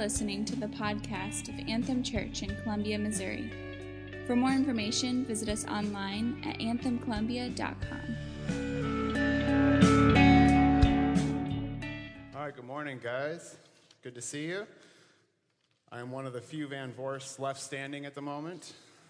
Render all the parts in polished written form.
listening to the podcast of Anthem Church in Columbia, Missouri. For more information, visit us online at anthemcolumbia.com. All right, good morning, guys. Good to see you. I am one of the few Van Vorsts left standing at the moment.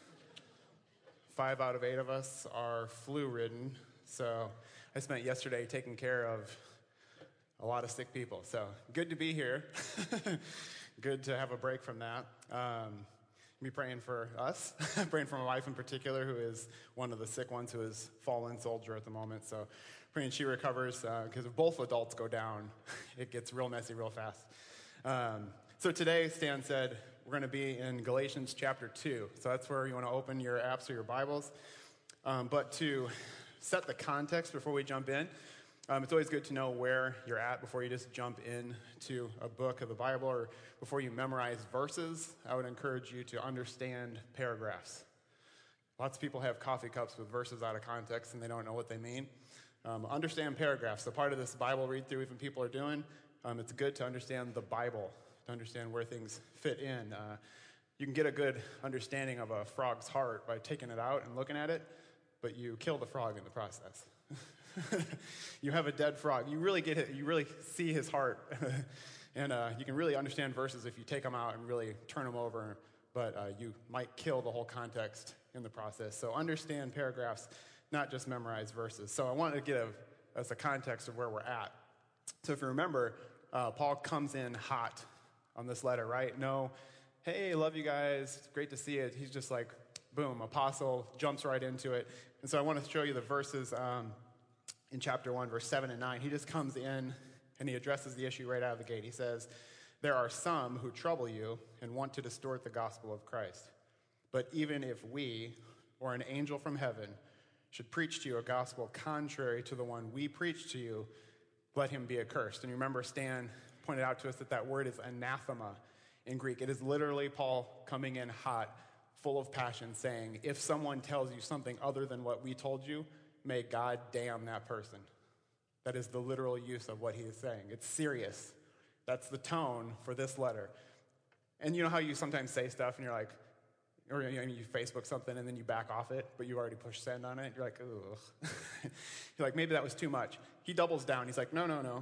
5 out of 8 of us are flu-ridden, so I spent yesterday taking care of a lot of sick people. So good to be here. Good to have a break from that. Be praying for us, praying for my wife in particular, who is one of the sick ones, who is fallen soldier at the moment. So praying she recovers, because if both adults go down, it gets real messy real fast. So today, Stan said, we're going to be in Galatians chapter 2. So that's where you want to open your apps or your Bibles. But to set the context before we jump in, it's always good to know where you're at before you just jump into a book of the Bible, or before you memorize verses. I would encourage you to understand paragraphs. Lots of people have coffee cups with verses out of context and they don't know what they mean. Understand paragraphs. So part of this Bible read-through even people are doing, it's good to understand the Bible, to understand where things fit in. You can get a good understanding of a frog's heart by taking it out and looking at it, but you kill the frog in the process. You have a dead frog. You really get it. You really see his heart, and you can really understand verses if you take them out and really turn them over. But you might kill the whole context in the process. So understand paragraphs, not just memorize verses. So I wanted to get as a context of where we're at. So if you remember, Paul comes in hot on this letter, right? No, hey, love you guys. It's great to see it. He's just like, boom, apostle, jumps right into it. And so I want to show you the verses. In chapter 1, verse 7 and 9, he just comes in and he addresses the issue right out of the gate. He says, there are some who trouble you and want to distort the gospel of Christ. But even if we, or an angel from heaven, should preach to you a gospel contrary to the one we preach to you, let him be accursed. And you remember Stan pointed out to us that word is anathema in Greek. It is literally Paul coming in hot, full of passion, saying, if someone tells you something other than what we told you, may God damn that person. That is the literal use of what he is saying. It's serious. That's the tone for this letter. And you know how you sometimes say stuff and you're like, or you Facebook something and then you back off it, but you already pushed send on it. You're like, ugh. You're like, maybe that was too much. He doubles down. He's like, no.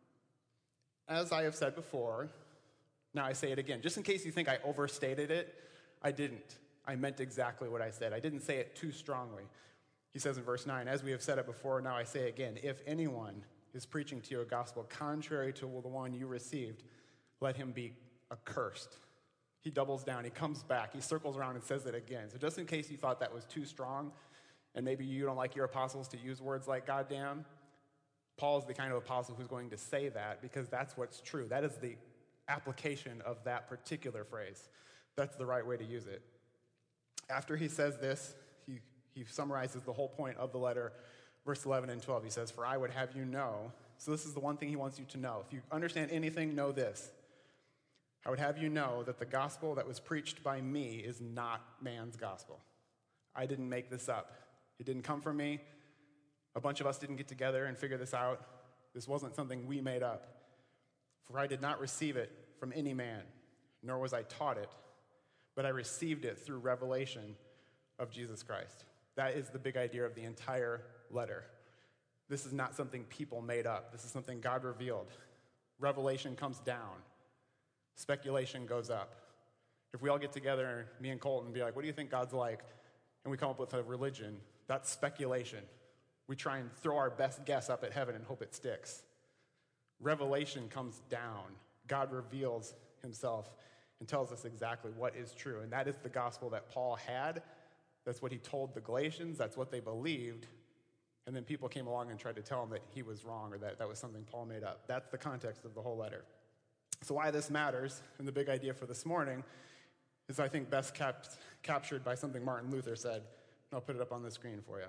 As I have said before, now I say it again. Just in case you think I overstated it, I didn't. I meant exactly what I said. I didn't say it too strongly. He says in verse 9, as we have said it before, now I say again, if anyone is preaching to you a gospel contrary to the one you received, let him be accursed. He doubles down, he comes back, he circles around and says it again. So just in case you thought that was too strong, and maybe you don't like your apostles to use words like goddamn, Paul's the kind of apostle who's going to say that because that's what's true. That is the application of that particular phrase. That's the right way to use it. After he says this, he summarizes the whole point of the letter, verse 11 and 12. He says, for I would have you know, so this is the one thing he wants you to know. If you understand anything, know this. I would have you know that the gospel that was preached by me is not man's gospel. I didn't make this up. It didn't come from me. A bunch of us didn't get together and figure this out. This wasn't something we made up. For I did not receive it from any man, nor was I taught it, but I received it through revelation of Jesus Christ. That is the big idea of the entire letter. This is not something people made up. This is something God revealed. Revelation comes down. Speculation goes up. If we all get together, me and Colton, and be like, what do you think God's like? And we come up with a religion, that's speculation. We try and throw our best guess up at heaven and hope it sticks. Revelation comes down. God reveals himself and tells us exactly what is true. And that is the gospel that Paul had. That's what he told the Galatians. That's what they believed. And then people came along and tried to tell him that he was wrong or that was something Paul made up. That's the context of the whole letter. So why this matters, and the big idea for this morning, is I think best captured by something Martin Luther said. And I'll put it up on the screen for you.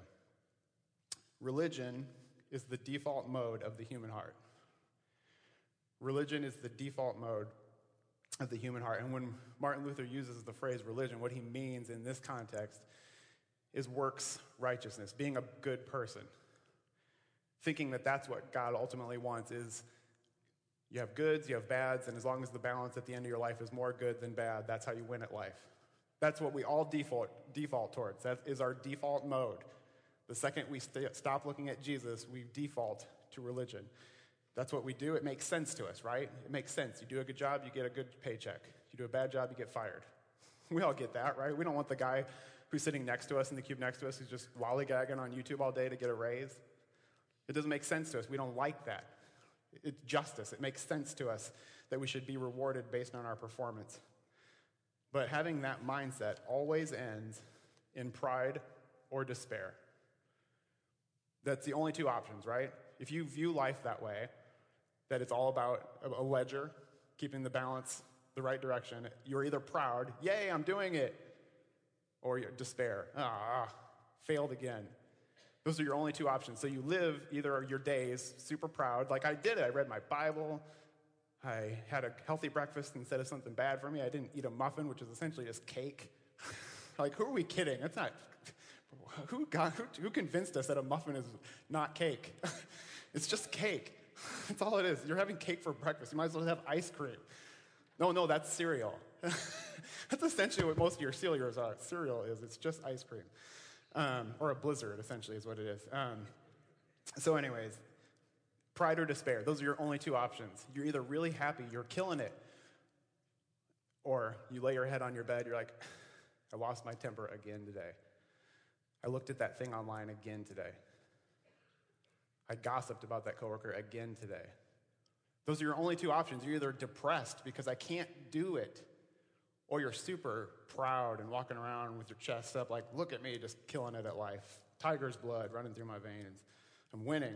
Religion is the default mode of the human heart. Religion is the default mode of the human heart. And when Martin Luther uses the phrase religion, what he means in this context is works righteousness, being a good person. Thinking that that's what God ultimately wants is You have goods, you have bads, and as long as the balance at the end of your life is more good than bad, that's how you win at life. That's what we all default towards. That is our default mode. The second we stop looking at Jesus, we default to religion. That's what we do. It makes sense to us, right? It makes sense. You do a good job, you get a good paycheck. You do a bad job, you get fired. We all get that, right? We don't want the guy who's sitting next to us in the cube next to us who's just lollygagging on YouTube all day to get a raise. It doesn't make sense to us. We don't like that. It's justice. It makes sense to us that we should be rewarded based on our performance. But having that mindset always ends in pride or despair. That's the only two options, right? If you view life that way, that it's all about a ledger, keeping the balance the right direction, you're either proud, yay, I'm doing it, or you're despair, failed again. Those are your only two options. So you live either your days super proud, like I did it. I read my Bible. I had a healthy breakfast instead of something bad for me. I didn't eat a muffin, which is essentially just cake. Like, who are we kidding? That's not, who convinced us that a muffin is not cake? It's just cake. That's all it is. You're having cake for breakfast. You might as well have ice cream. No, that's cereal. That's essentially what most of your cereals are. Cereal is, it's just ice cream. Or a blizzard, essentially, is what it is. So anyways, pride or despair, those are your only two options. You're either really happy, you're killing it, or you lay your head on your bed, you're like, I lost my temper again today. I looked at that thing online again today. I gossiped about that coworker again today. Those are your only two options. You're either depressed because I can't do it, or you're super proud and walking around with your chest up like, look at me, just killing it at life. Tiger's blood running through my veins. I'm winning.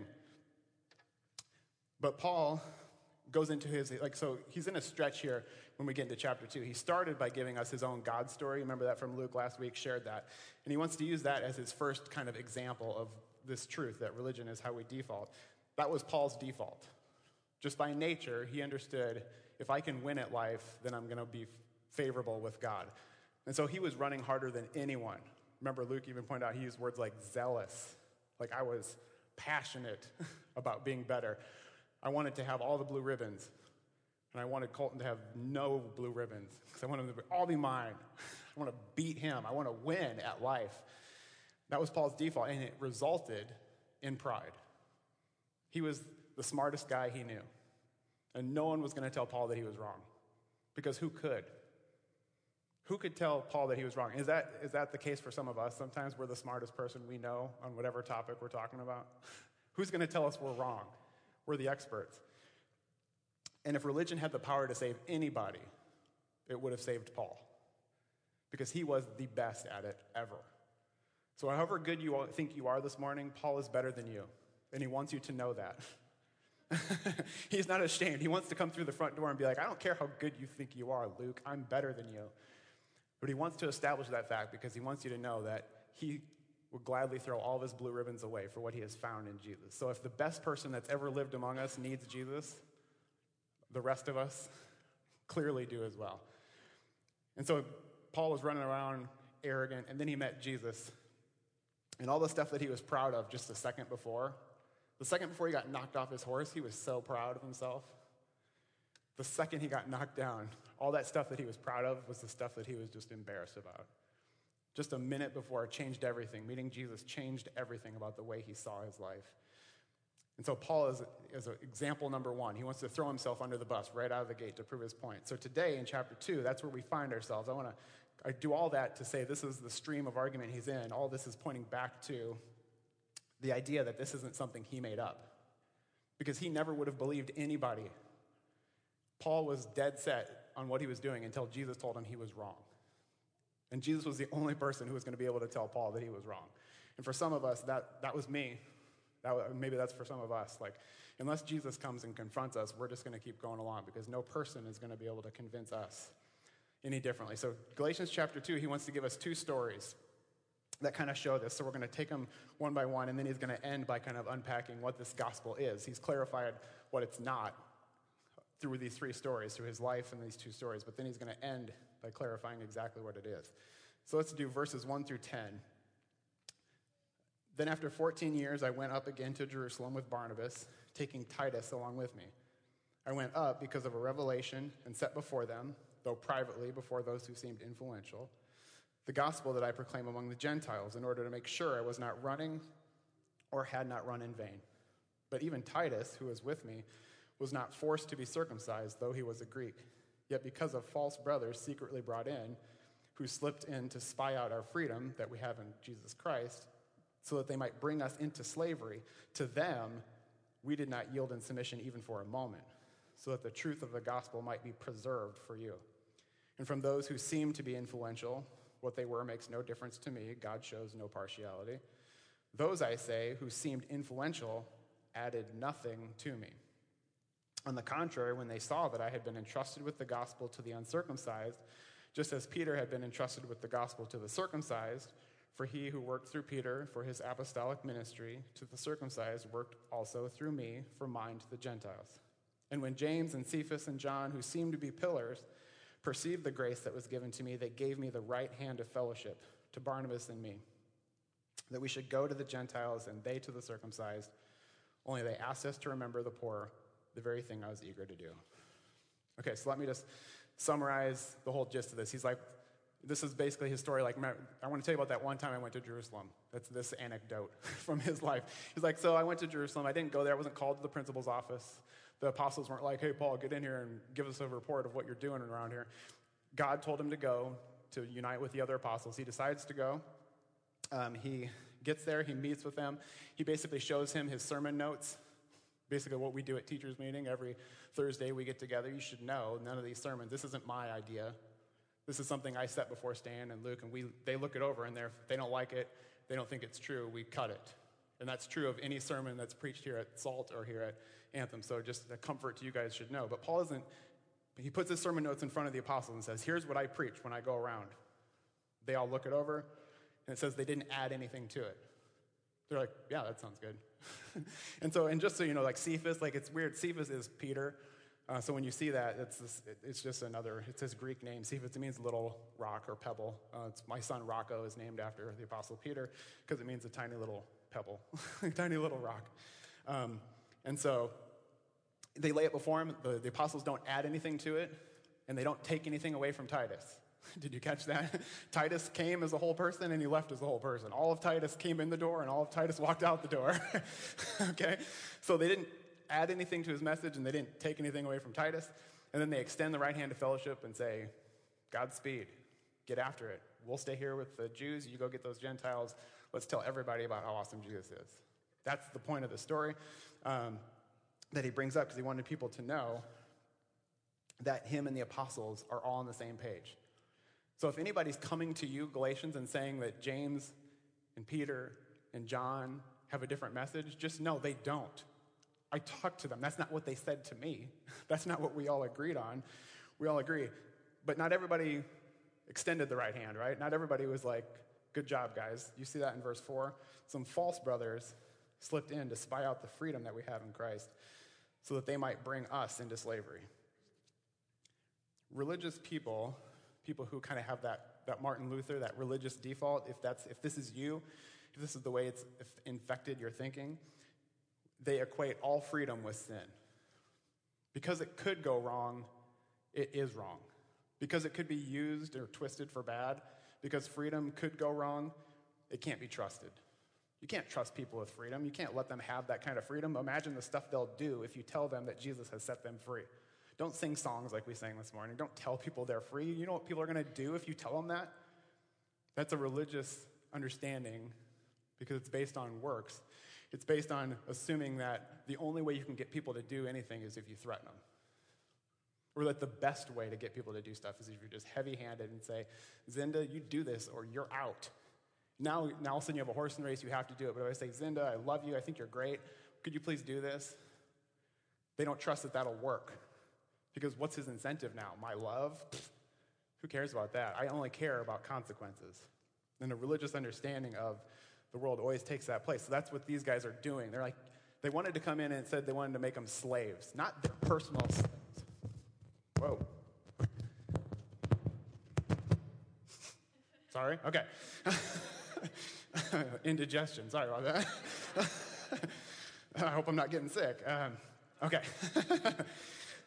But Paul goes into so he's in a stretch here when we get into chapter 2. He started by giving us his own God story. Remember that from Luke last week, shared that. And he wants to use that as his first kind of example of this truth, that religion is how we default. That was Paul's default. Just by nature, he understood, if I can win at life, then I'm going to be favorable with God. And so he was running harder than anyone. Remember, Luke even pointed out, he used words like zealous. Like I was passionate about being better. I wanted to have all the blue ribbons. And I wanted Colton to have no blue ribbons. Because I wanted them to all be mine. I want to beat him. I want to win at life. That was Paul's default. And it resulted in pride. He was the smartest guy he knew. And no one was going to tell Paul that he was wrong. Because who could? Who could tell Paul that he was wrong? Is that the case for some of us? Sometimes we're the smartest person we know on whatever topic we're talking about. Who's going to tell us we're wrong? We're the experts. And if religion had the power to save anybody, it would have saved Paul. Because he was the best at it ever. So however good you all think you are this morning, Paul is better than you. And he wants you to know that. He's not ashamed. He wants to come through the front door and be like, I don't care how good you think you are, Luke. I'm better than you. But he wants to establish that fact because he wants you to know that he would gladly throw all of his blue ribbons away for what he has found in Jesus. So if the best person that's ever lived among us needs Jesus, the rest of us clearly do as well. And so Paul was running around arrogant, and then he met Jesus. And all the stuff that he was proud of just the second before he got knocked off his horse, he was so proud of himself. The second he got knocked down, all that stuff that he was proud of was the stuff that he was just embarrassed about. Just a minute before, it changed everything. Meeting Jesus changed everything about the way he saw his life. And so Paul is example number one. He wants to throw himself under the bus right out of the gate to prove his point. So today in chapter 2, that's where we find ourselves. I do all that to say this is the stream of argument he's in. All this is pointing back to the idea that this isn't something he made up. Because he never would have believed anybody. Paul was dead set on what he was doing until Jesus told him he was wrong. And Jesus was the only person who was going to be able to tell Paul that he was wrong. And for some of us, that was me. Maybe that's for some of us. Like, unless Jesus comes and confronts us, we're just going to keep going along because no person is going to be able to convince us any differently. So Galatians chapter 2, he wants to give us two stories that kind of show this. So we're going to take them one by one, and then he's going to end by kind of unpacking what this gospel is. He's clarified what it's not through these three stories, through his life and these two stories. But then he's going to end by clarifying exactly what it is. So let's do verses 1 through 10. Then after 14 years, I went up again to Jerusalem with Barnabas, taking Titus along with me. I went up because of a revelation and set before them, though privately before those who seemed influential, the gospel that I proclaim among the Gentiles in order to make sure I was not running or had not run in vain. But even Titus, who was with me, was not forced to be circumcised, though he was a Greek. Yet because of false brothers secretly brought in, who slipped in to spy out our freedom that we have in Jesus Christ, so that they might bring us into slavery, to them we did not yield in submission even for a moment, so that the truth of the gospel might be preserved for you. And from those who seemed to be influential, what they were makes no difference to me. God shows no partiality. Those, I say, who seemed influential added nothing to me. On the contrary, when they saw that I had been entrusted with the gospel to the uncircumcised, just as Peter had been entrusted with the gospel to the circumcised, for he who worked through Peter for his apostolic ministry to the circumcised worked also through me for mine to the Gentiles. And when James and Cephas and John, who seemed to be pillars, perceived the grace that was given to me, they gave me the right hand of fellowship to Barnabas and me, that we should go to the Gentiles and they to the circumcised. Only they asked us to remember the poor, the very thing I was eager to do. Okay, so let me just summarize the whole gist of this. He's like, this is basically his story. Like, I want to tell you about that one time I went to Jerusalem. That's this anecdote from his life. He's like, so I went to Jerusalem. I didn't go there. I wasn't called to the principal's office. The apostles weren't like, hey, Paul, get in here and give us a report of what you're doing around here. God told him to go to unite with the other apostles. He decides to go. He gets there. He meets with them. He basically shows him his sermon notes. Basically what we do at teachers meeting every Thursday we get together. You should know none of these sermons. This isn't my idea. This is something I set before Stan and Luke, and they look it over, and they don't like it. They don't think it's true. We cut it. And that's true of any sermon that's preached here at SALT or here at Anthem. So just a comfort to you guys should know. But Paul isn't, he puts his sermon notes in front of the apostles and says, here's what I preach when I go around. They all look it over, and it says they didn't add anything to it. They're like, yeah, that sounds good. and just so you know, like Cephas, like it's weird. Cephas is Peter. So when you see that, it's just another, it's his Greek name. Cephas, it means little rock or pebble. It's my son Rocco is named after the Apostle Peter because it means a tiny little pebble, a tiny little rock. And so they lay it before him. The apostles don't add anything to it, and they don't take anything away from Titus. Did you catch that? Titus came as a whole person, and he left as a whole person. All of Titus came in the door, and all of Titus walked out the door. Okay? So they didn't add anything to his message, and they didn't take anything away from Titus. And then they extend the right hand of fellowship and say, Godspeed. Get after it. We'll stay here with the Jews. You go get those Gentiles. Let's tell everybody about how awesome Jesus is. That's the point of the story that he brings up, because he wanted people to know that him and the apostles are all on the same page. So if anybody's coming to you, Galatians, and saying that James and Peter and John have a different message, just know they don't. I talked to them. That's not what they said to me. That's not what we all agreed on. We all agree. But not everybody extended the right hand, right? Not everybody was like, good job, guys. You see that in verse 4? Some false brothers slipped in to spy out the freedom that we have in Christ so that they might bring us into slavery. Religious people who kind of have that Martin Luther, that religious default, if this is you, if this is the way it's infected your thinking, they equate all freedom with sin. Because it could go wrong, it is wrong. Because it could be used or twisted for bad, because freedom could go wrong, it can't be trusted. You can't trust people with freedom. You can't let them have that kind of freedom. Imagine the stuff they'll do if you tell them that Jesus has set them free. Don't sing songs like we sang this morning. Don't tell people they're free. You know what people are going to do if you tell them that? That's a religious understanding because it's based on works. It's based on assuming that the only way you can get people to do anything is if you threaten them. Or that the best way to get people to do stuff is if you're just heavy-handed and say, Zinda, you do this or you're out. Now all of a sudden you have a horse in the race, you have to do it. But if I say, Zinda, I love you, I think you're great, could you please do this? They don't trust that that'll work. Because what's his incentive now? My love? Who cares about that? I only care about consequences. And a religious understanding of the world always takes that place. So that's what these guys are doing. They're like, they wanted to come in and said they wanted to make them slaves, not their personal slaves. Whoa. Sorry? Okay. Indigestion. Sorry about that. I hope I'm not getting sick. Okay.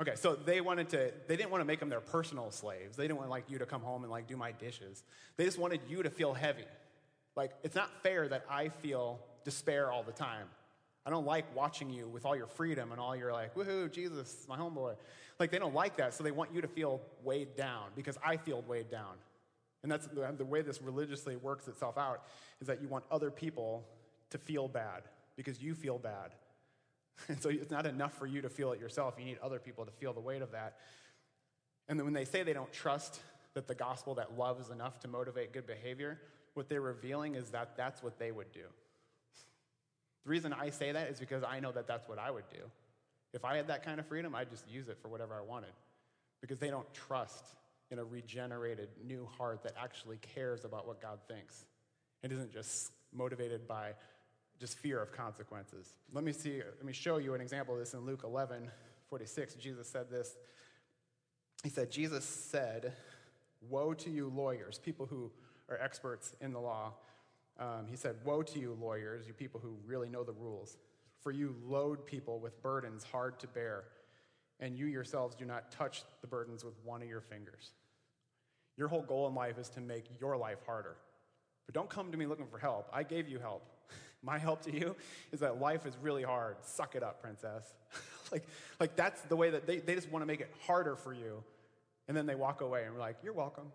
Okay, so they didn't want to make them their personal slaves. They didn't want like you to come home and like do my dishes. They just wanted you to feel heavy. Like, it's not fair that I feel despair all the time. I don't like watching you with all your freedom and all your like, woohoo, Jesus, my homeboy. Like, they don't like that, so they want you to feel weighed down because I feel weighed down. And that's the way this religiously works itself out, is that you want other people to feel bad because you feel bad. And so it's not enough for you to feel it yourself. You need other people to feel the weight of that. And then when they say they don't trust that the gospel, that love is enough to motivate good behavior, what they're revealing is that that's what they would do. The reason I say that is because I know that that's what I would do. If I had that kind of freedom, I'd just use it for whatever I wanted. Because they don't trust in a regenerated new heart that actually cares about what God thinks. It isn't just motivated by just fear of consequences. Let me show you an example of this in Luke 11:46. Jesus said this. He said, Jesus said, "Woe to you lawyers," people who are experts in the law. He said, "Woe to you lawyers, you people who really know the rules. For you load people with burdens hard to bear, and you yourselves do not touch the burdens with one of your fingers." Your whole goal in life is to make your life harder. But don't come to me looking for help. I gave you help. My help to you is that life is really hard. Suck it up, princess. like that's the way that they just want to make it harder for you. And then they walk away and we're like, you're welcome.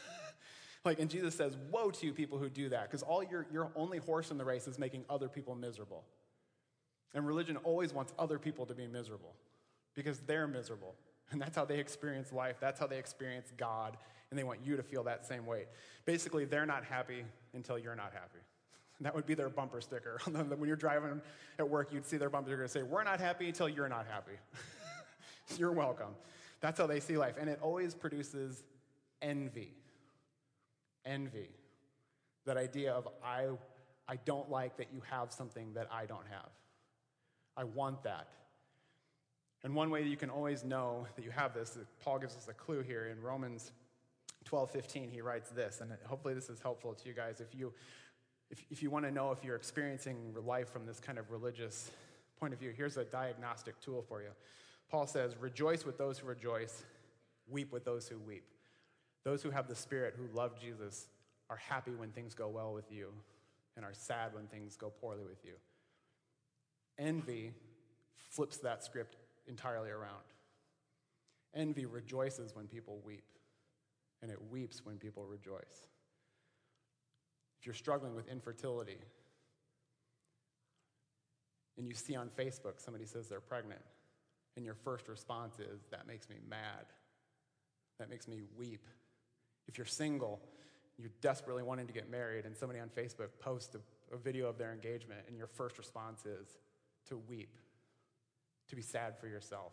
And Jesus says, woe to you people who do that, because all your only horse in the race is making other people miserable. And religion always wants other people to be miserable because they're miserable. And that's how they experience life. That's how they experience God. And they want you to feel that same weight. Basically, they're not happy until you're not happy. That would be their bumper sticker. When you're driving at work, you'd see their bumper sticker say, "We're not happy until you're not happy." You're welcome. That's how they see life. And it always produces envy. Envy. That idea of, I don't like that you have something that I don't have. I want that. And one way that you can always know that you have this, Paul gives us a clue here in Romans 12:15. He writes this, and hopefully this is helpful to you guys. If you want to know if you're experiencing life from this kind of religious point of view, here's a diagnostic tool for you. Paul says, "Rejoice with those who rejoice, weep with those who weep." Those who have the Spirit, who love Jesus, are happy when things go well with you and are sad when things go poorly with you. Envy flips that script entirely around. Envy rejoices when people weep, and it weeps when people rejoice. If you're struggling with infertility, and you see on Facebook somebody says they're pregnant, and your first response is, "That makes me mad. That makes me weep." If you're single, you're desperately wanting to get married, and somebody on Facebook posts a video of their engagement, and your first response is to weep, to be sad for yourself.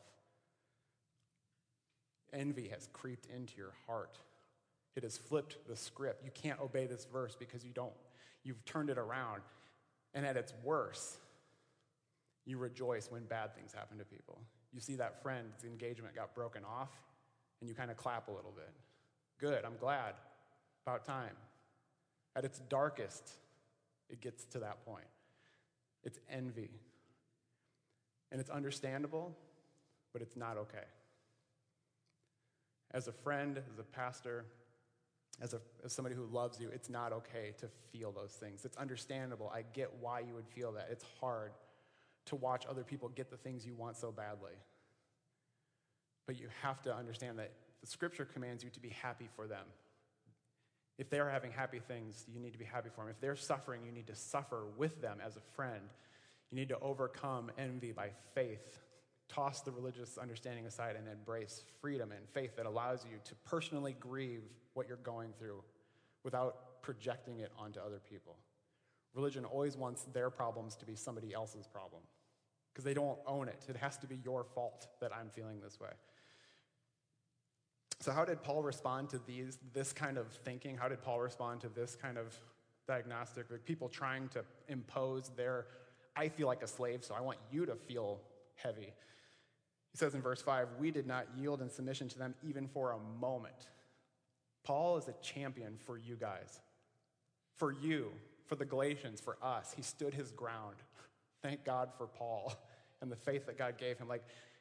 Envy has creeped into your heart. It has flipped the script. You can't obey this verse because you've turned it around. And at its worst, you rejoice when bad things happen to people. You see that friend's engagement got broken off, and you kind of clap a little bit. Good, I'm glad. About time. At its darkest, it gets to that point. It's envy. And it's understandable, but it's not okay. As a friend, as a pastor, as somebody who loves you, it's not okay to feel those things. It's understandable. I get why you would feel that. It's hard to watch other people get the things you want so badly. But you have to understand that the Scripture commands you to be happy for them. If they're having happy things, you need to be happy for them. If they're suffering, you need to suffer with them as a friend. You need to overcome envy by faith. Toss the religious understanding aside and embrace freedom and faith that allows you to personally grieve what you're going through without projecting it onto other people. Religion always wants their problems to be somebody else's problem because they don't own it. It has to be your fault that I'm feeling this way. So how did Paul respond to this kind of thinking? How did Paul respond to this kind of diagnostic? Like people trying to impose I feel like a slave, so I want you to feel heavy. He says in verse 5, "We did not yield in submission to them even for a moment." Paul is a champion for you guys. For you, for the Galatians, for us. He stood his ground. Thank God for Paul and the faith that God gave him.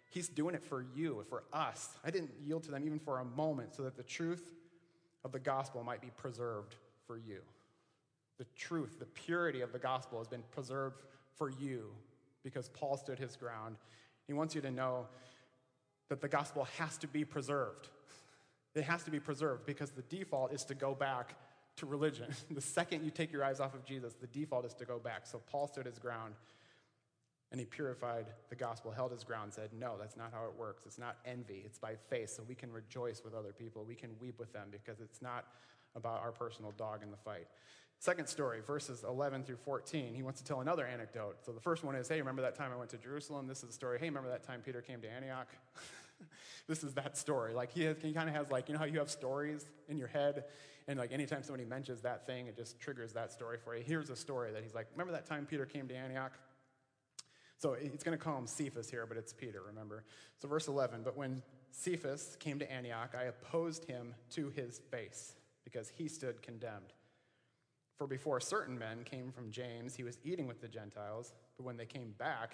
He's doing it for you, for us. I didn't yield to them even for a moment so that the truth of the gospel might be preserved for you. The truth, the purity of the gospel has been preserved for you because Paul stood his ground. He wants you to know that the gospel has to be preserved. It has to be preserved because the default is to go back to religion. The second you take your eyes off of Jesus, the default is to go back. So Paul stood his ground, and he purified the gospel, held his ground, said, no, that's not how it works. It's not envy. It's by faith, so we can rejoice with other people. We can weep with them because it's not about our personal dog in the fight. Second story, verses 11 through 14, he wants to tell another anecdote. So the first one is, hey, remember that time I went to Jerusalem? This is the story. Hey, remember that time Peter came to Antioch? This is that story. Like he kind of has like, you know how you have stories in your head, and like anytime somebody mentions that thing, it just triggers that story for you. Here's a story that he's like, remember that time Peter came to Antioch? So it's going to call him Cephas here, but it's Peter, remember? So verse 11, but when Cephas came to Antioch, I opposed him to his face because he stood condemned. For before certain men came from James, he was eating with the Gentiles, but when they came,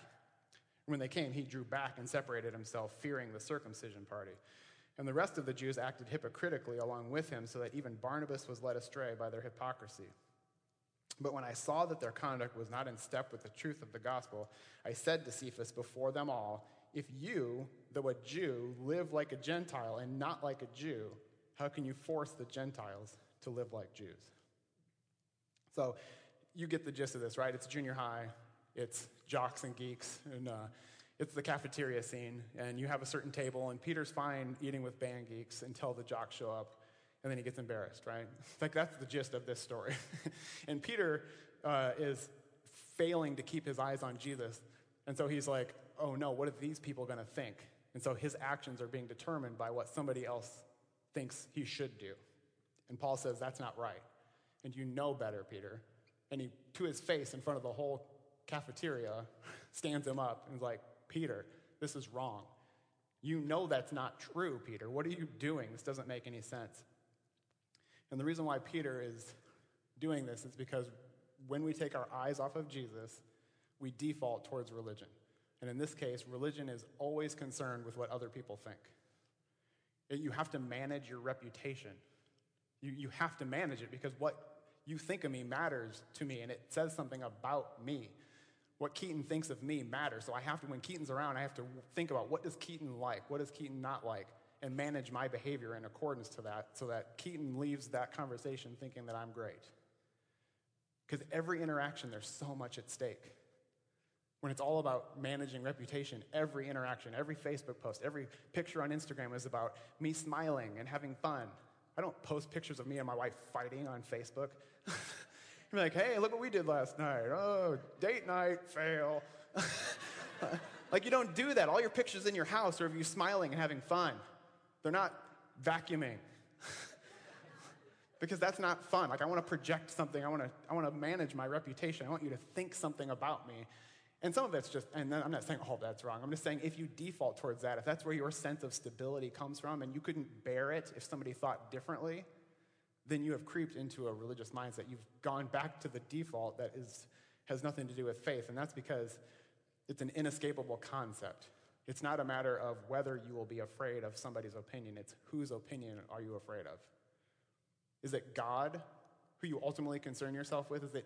he drew back and separated himself, fearing the circumcision party. And the rest of the Jews acted hypocritically along with him, so that even Barnabas was led astray by their hypocrisy. But when I saw that their conduct was not in step with the truth of the gospel, I said to Cephas before them all, if you, though a Jew, live like a Gentile and not like a Jew, how can you force the Gentiles to live like Jews? So you get the gist of this, right? It's junior high, it's jocks and geeks, and it's the cafeteria scene, and you have a certain table, and Peter's fine eating with band geeks until the jocks show up, and then he gets embarrassed, right? Like that's the gist of this story. And Peter is failing to keep his eyes on Jesus, and so he's like, oh no, what are these people going to think? And so his actions are being determined by what somebody else thinks he should do. And Paul says, that's not right. And you know better, Peter. And he, to his face in front of the whole cafeteria, stands him up and is like, Peter, this is wrong. You know that's not true, Peter. What are you doing? This doesn't make any sense. And the reason why Peter is doing this is because when we take our eyes off of Jesus, we default towards religion. And in this case, religion is always concerned with what other people think. You have to manage your reputation. You have to manage it because what you think of me matters to me, and it says something about me. What Keaton thinks of me matters. So I have to, when Keaton's around, I have to think about what does Keaton like, what does Keaton not like, and manage my behavior in accordance to that so that Keaton leaves that conversation thinking that I'm great. Because every interaction, there's so much at stake. When it's all about managing reputation, every interaction, every Facebook post, every picture on Instagram is about me smiling and having fun. I don't post pictures of me and my wife fighting on Facebook. You're like, hey, look what we did last night. Oh, date night, fail. Like, you don't do that. All your pictures in your house are of you smiling and having fun. They're not vacuuming. Because that's not fun. Like, I want to project something. I want to manage my reputation. I want you to think something about me. And some of it's just, and I'm not saying all that's wrong. I'm just saying if you default towards that, if that's where your sense of stability comes from and you couldn't bear it if somebody thought differently, then you have creeped into a religious mindset. You've gone back to the default that has nothing to do with faith, and that's because it's an inescapable concept. It's not a matter of whether you will be afraid of somebody's opinion. It's whose opinion are you afraid of? Is it God who you ultimately concern yourself with? Is it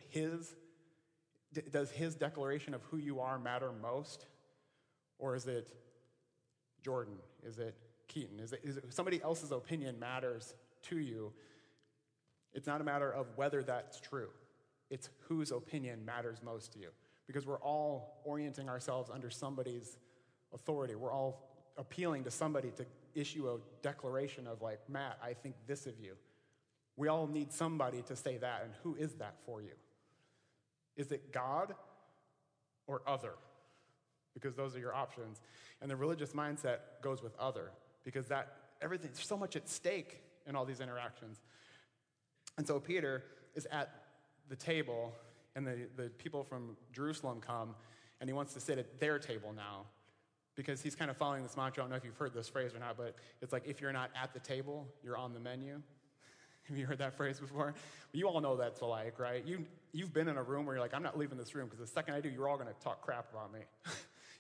does his declaration of who you are matter most? Or is it Jordan? Is it Keaton? Is it somebody else's opinion matters to you? It's not a matter of whether that's true. It's whose opinion matters most to you. Because we're all orienting ourselves under somebody's authority. We're all appealing to somebody to issue a declaration of like, Matt, I think this of you. We all need somebody to say that, and who is that for you? Is it God or other? Because those are your options. And the religious mindset goes with other, because there's so much at stake in all these interactions. And so Peter is at the table, and the people from Jerusalem come, and he wants to sit at their table now, because he's kind of following this mantra. I don't know if you've heard this phrase or not, but it's like, if you're not at the table, you're on the menu. Have you heard that phrase before? You all know that's like, right? You've been in a room where you're like, I'm not leaving this room because the second I do, you're all going to talk crap about me.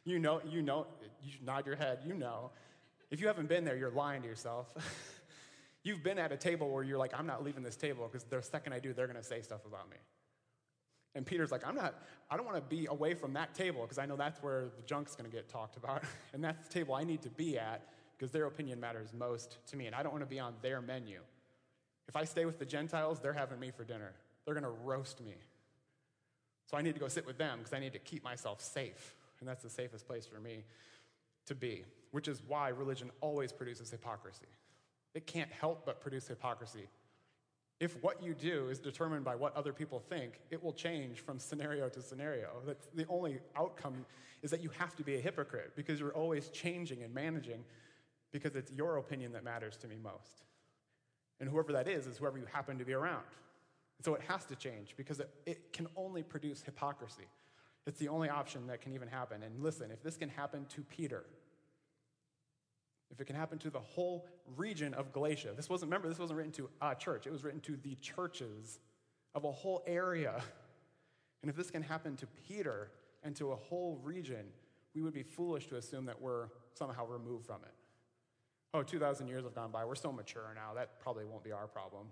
You know, you nod your head, you know. If you haven't been there, you're lying to yourself. You've been at a table where you're like, I'm not leaving this table because the second I do, they're going to say stuff about me. And Peter's like, I don't want to be away from that table because I know that's where the junk's going to get talked about. And that's the table I need to be at because their opinion matters most to me. And I don't want to be on their menu. If I stay with the Gentiles, they're having me for dinner. They're going to roast me. So I need to go sit with them because I need to keep myself safe. And that's the safest place for me to be, which is why religion always produces hypocrisy. It can't help but produce hypocrisy. If what you do is determined by what other people think, it will change from scenario to scenario. That's the only outcome is that you have to be a hypocrite because you're always changing and managing because it's your opinion that matters to me most. And whoever that is whoever you happen to be around. And so it has to change because it can only produce hypocrisy. It's the only option that can even happen. And listen, if this can happen to Peter, if it can happen to the whole region of Galatia, this wasn't written to a church. It was written to the churches of a whole area. And if this can happen to Peter and to a whole region, we would be foolish to assume that we're somehow removed from it. 2,000 years have gone by. We're so mature now. That probably won't be our problem.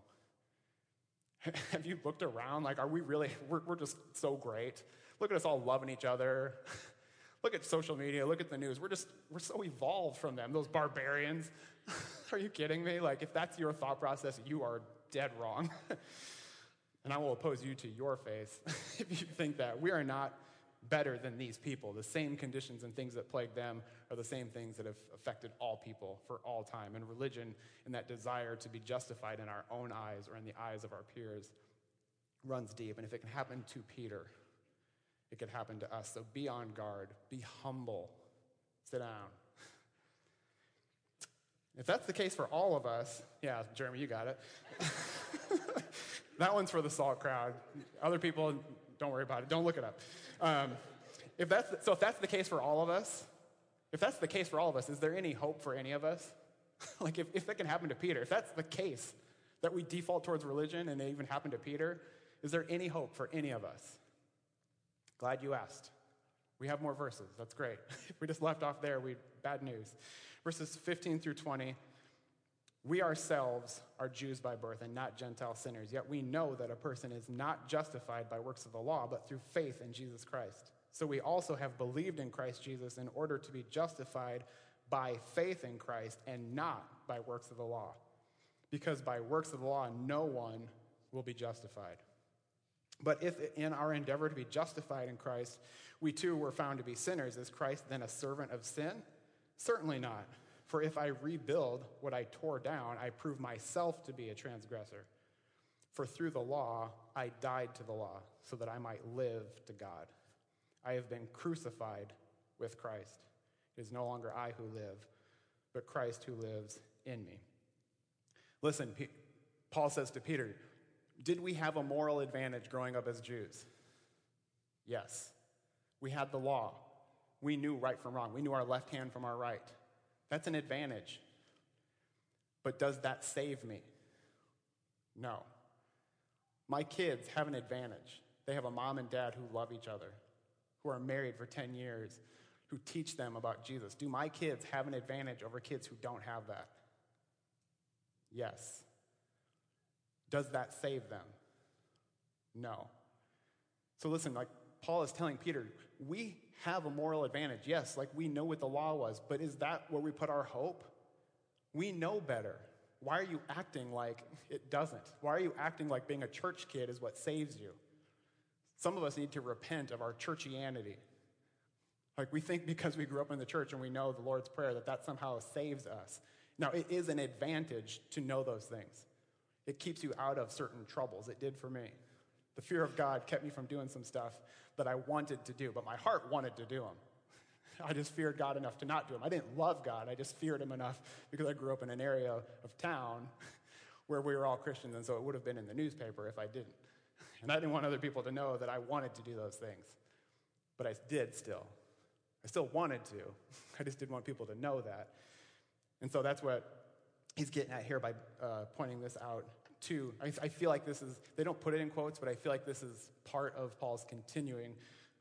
Have you looked around? Like, are we really, we're just so great. Look at us all loving each other. Look at social media, look at the news. We're so evolved from them, those barbarians. Are you kidding me? Like, if that's your thought process, you are dead wrong. And I will oppose you to your face if you think that. We are not better than these people. The same conditions and things that plague them are the same things that have affected all people for all time. And religion and that desire to be justified in our own eyes or in the eyes of our peers runs deep. And if it can happen to Peter, it could happen to us. So be on guard. Be humble. Sit down. If that's the case for all of us, yeah, Jeremy, you got it. That one's for the SALT crowd. Other people, don't worry about it. Don't look it up. If that's the case for all of us, is there any hope for any of us? Like, if that can happen to Peter, if that's the case, that we default towards religion and it even happened to Peter, is there any hope for any of us? Glad you asked. We have more verses. That's great. If we just left off there, bad news. Verses 15 through 20, we ourselves are Jews by birth and not Gentile sinners, yet we know that a person is not justified by works of the law, but through faith in Jesus Christ. So we also have believed in Christ Jesus in order to be justified by faith in Christ and not by works of the law. Because by works of the law, no one will be justified. But if in our endeavor to be justified in Christ, we too were found to be sinners, is Christ then a servant of sin? Certainly not. For if I rebuild what I tore down, I prove myself to be a transgressor. For through the law, I died to the law, so that I might live to God. I have been crucified with Christ. It is no longer I who live, but Christ who lives in me. Listen, Paul says to Peter, did we have a moral advantage growing up as Jews? Yes. We had the law. We knew right from wrong. We knew our left hand from our right. That's an advantage. But does that save me? No. My kids have an advantage. They have a mom and dad who love each other, who are married for 10 years, who teach them about Jesus. Do my kids have an advantage over kids who don't have that? Yes. Does that save them? No. So listen, like Paul is telling Peter, we have a moral advantage. Yes, like we know what the law was, but is that where we put our hope? We know better. Why are you acting like it doesn't? Why are you acting like being a church kid is what saves you? Some of us need to repent of our churchianity. Like we think because we grew up in the church and we know the Lord's Prayer that somehow saves us. Now, it is an advantage to know those things. It keeps you out of certain troubles. It did for me. The fear of God kept me from doing some stuff that I wanted to do, but my heart wanted to do them. I just feared God enough to not do them. I didn't love God. I just feared him enough because I grew up in an area of town where we were all Christians, and so it would have been in the newspaper if I didn't. And I didn't want other people to know that I wanted to do those things. But I did still. I still wanted to. I just didn't want people to know that. And so that's what he's getting at here by pointing this out too. I feel like this is, they don't put it in quotes, but I feel like this is part of Paul's continuing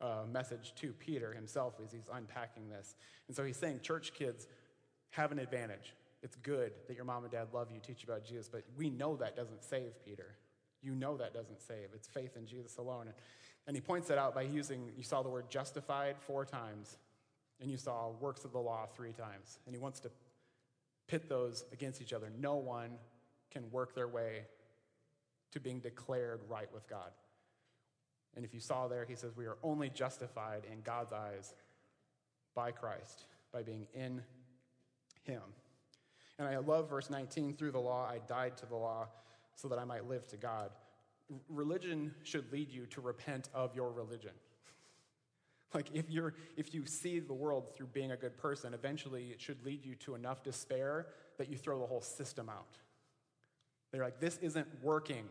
message to Peter himself as he's unpacking this. And so he's saying church kids have an advantage. It's good that your mom and dad love you, teach you about Jesus, but we know that doesn't save, Peter. You know that doesn't save. It's faith in Jesus alone. And he points that out by using, you saw the word justified 4 times, and you saw works of the law 3 times. And he wants to pit those against each other. No one can work their way to being declared right with God. And if you saw there, he says we are only justified in God's eyes by Christ, by being in him. And I love verse 19, through the law I died to the law so that I might live to God. Religion should lead you to repent of your religion. Like if you see the world through being a good person, eventually it should lead you to enough despair that you throw the whole system out. They're like, this isn't working.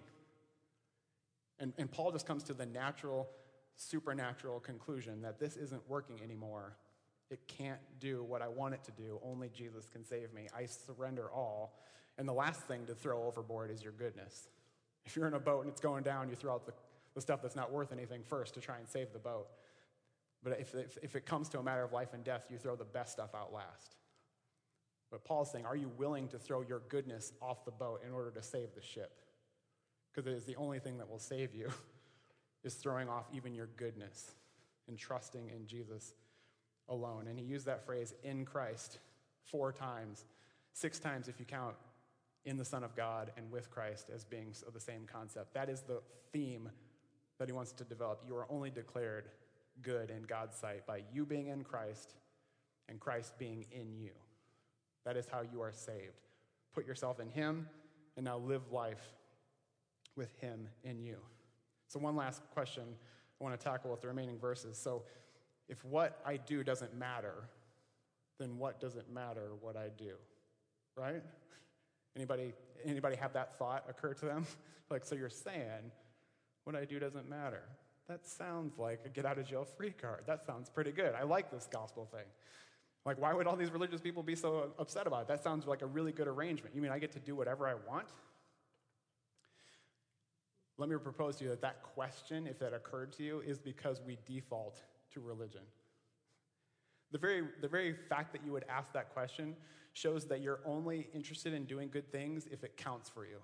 And Paul just comes to the natural, supernatural conclusion that this isn't working anymore. It can't do what I want it to do. Only Jesus can save me. I surrender all. And the last thing to throw overboard is your goodness. If you're in a boat and it's going down, you throw out the stuff that's not worth anything first to try and save the boat. But if it comes to a matter of life and death, you throw the best stuff out last. But Paul's saying, are you willing to throw your goodness off the boat in order to save the ship? Because it is the only thing that will save you, is throwing off even your goodness and trusting in Jesus alone. And he used that phrase, in Christ, 4 times, 6 times if you count in the Son of God and with Christ as being of the same concept. That is the theme that he wants to develop. You are only declared good in God's sight by you being in Christ and Christ being in you. That is how you are saved. Put yourself in him and now live life with him in you. So one last question I want to tackle with the remaining verses. So if what I do doesn't matter, then what does it matter what I do? Right? Anybody have that thought occur to them? Like, so you're saying what I do doesn't matter. That sounds like a get out of jail free card. That sounds pretty good. I like this gospel thing. Like, why would all these religious people be so upset about it? That sounds like a really good arrangement. You mean I get to do whatever I want? Let me propose to you that question, if that occurred to you, is because we default to religion. The very fact that you would ask that question shows that you're only interested in doing good things if it counts for you.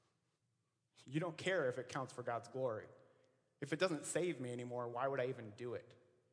You don't care if it counts for God's glory. If it doesn't save me anymore, why would I even do it?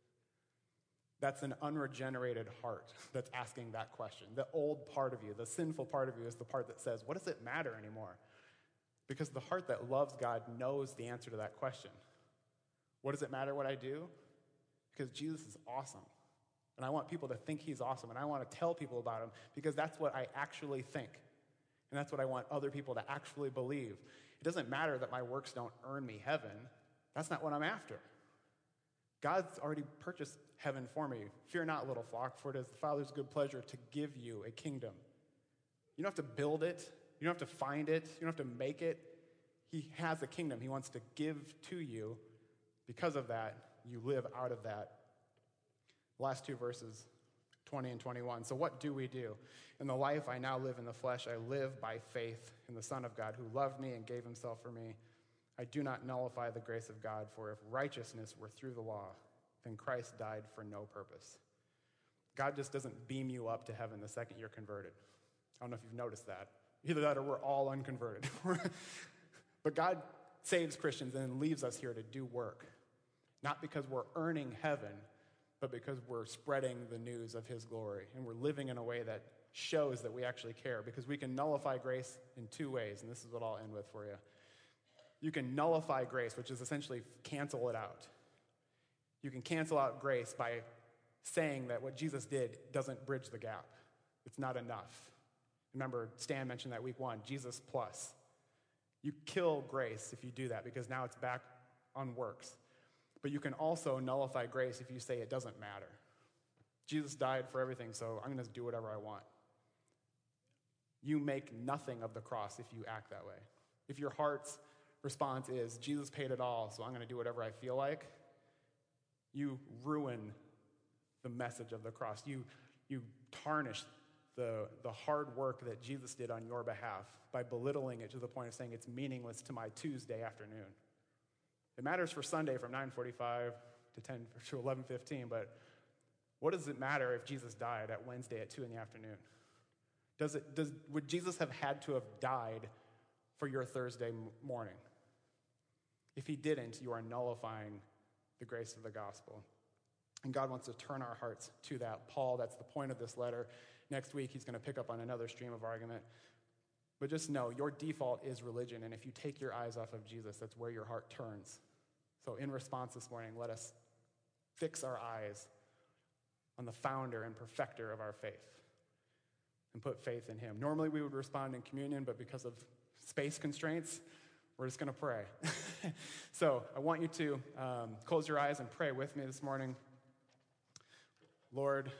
That's an unregenerated heart that's asking that question. The old part of you, the sinful part of you, is the part that says, what does it matter anymore? Because the heart that loves God knows the answer to that question. What does it matter what I do? Because Jesus is awesome. And I want people to think he's awesome. And I want to tell people about him because that's what I actually think. And that's what I want other people to actually believe. It doesn't matter that my works don't earn me heaven. That's not what I'm after. God's already purchased heaven for me. Fear not, little flock, for it is the Father's good pleasure to give you a kingdom. You don't have to build it. You don't have to find it. You don't have to make it. He has a kingdom he wants to give to you. Because of that, you live out of that. Last 2 verses, 20 and 21. So what do we do? In the life I now live in the flesh, I live by faith in the Son of God who loved me and gave himself for me. I do not nullify the grace of God, for if righteousness were through the law, then Christ died for no purpose. God just doesn't beam you up to heaven the second you're converted. I don't know if you've noticed that. Either that or we're all unconverted. But God saves Christians and leaves us here to do work. Not because we're earning heaven, but because we're spreading the news of his glory. And we're living in a way that shows that we actually care. Because we can nullify grace in 2 ways, and this is what I'll end with for you. You can nullify grace, which is essentially cancel it out. You can cancel out grace by saying that what Jesus did doesn't bridge the gap. It's not enough. Remember, Stan mentioned that week 1, Jesus plus. You kill grace if you do that because now it's back on works. But you can also nullify grace if you say it doesn't matter. Jesus died for everything, so I'm going to do whatever I want. You make nothing of the cross if you act that way. If your heart's response is, Jesus paid it all, so I'm going to do whatever I feel like, you ruin the message of the cross. You tarnish the hard work that Jesus did on your behalf by belittling it to the point of saying it's meaningless to my Tuesday afternoon. It matters for Sunday from 9:45 to 11:15, but what does it matter if Jesus died at Wednesday at 2 in the afternoon? Would Jesus have had to have died for your Thursday morning? If he didn't, you are nullifying the grace of the gospel. And God wants to turn our hearts to that. Paul, that's the point of this letter. Next week, he's going to pick up on another stream of argument. But just know, your default is religion, and if you take your eyes off of Jesus, that's where your heart turns. So in response this morning, let us fix our eyes on the founder and perfecter of our faith and put faith in him. Normally, we would respond in communion, but because of space constraints, we're just going to pray. So I want you to close your eyes and pray with me this morning. Lord,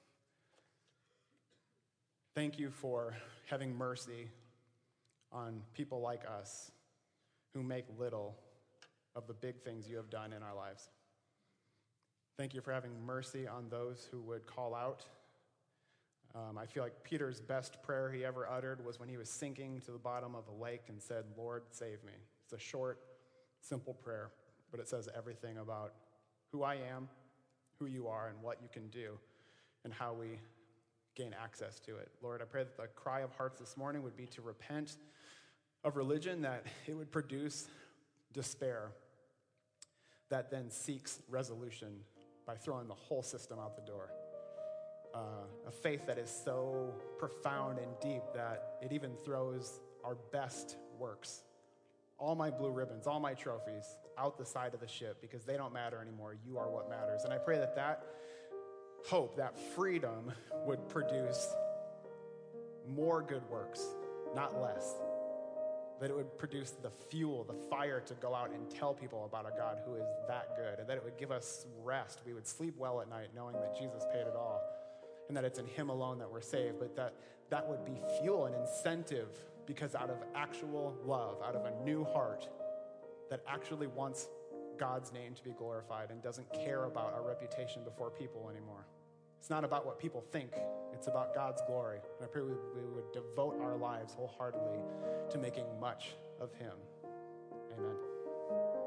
thank you for having mercy on people like us who make little of the big things you have done in our lives. Thank you for having mercy on those who would call out. I feel like Peter's best prayer he ever uttered was when he was sinking to the bottom of a lake and said, Lord, save me. It's a short, simple prayer, but it says everything about who I am, who you are, and what you can do, and how we gain access to it. Lord, I pray that the cry of hearts this morning would be to repent of religion, that it would produce despair that then seeks resolution by throwing the whole system out the door. A faith that is so profound and deep that it even throws our best works, all my blue ribbons, all my trophies, out the side of the ship because they don't matter anymore. You are what matters. And I pray that that hope, that freedom would produce more good works, not less. That it would produce the fuel, the fire to go out and tell people about a God who is that good, and that it would give us rest. We would sleep well at night knowing that Jesus paid it all, and that it's in him alone that we're saved, but that would be fuel and incentive because out of actual love, out of a new heart that actually wants God's name to be glorified and doesn't care about our reputation before people anymore. It's not about what people think. It's about God's glory. And I pray we would devote our lives wholeheartedly to making much of him. Amen.